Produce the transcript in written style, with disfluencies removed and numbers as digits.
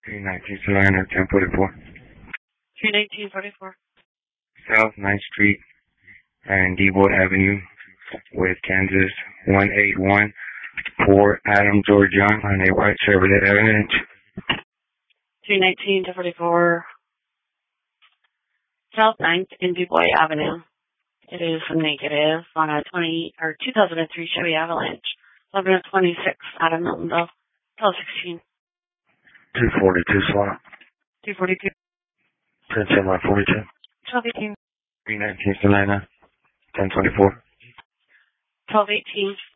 319 Salina, 1044. 31944. South 9th Street and Depot Avenue with Kansas 181 for Adam George Young on a white Chevrolet Avalanche. 319 to 44 South 9th and Dubois Avenue. It is a negative on a 2003 Chevy Avalanche. 1126 out of Miltonville. Tell 16. 242 slot. 242. 1042. 1218. 319 Salina, 1024. 1218.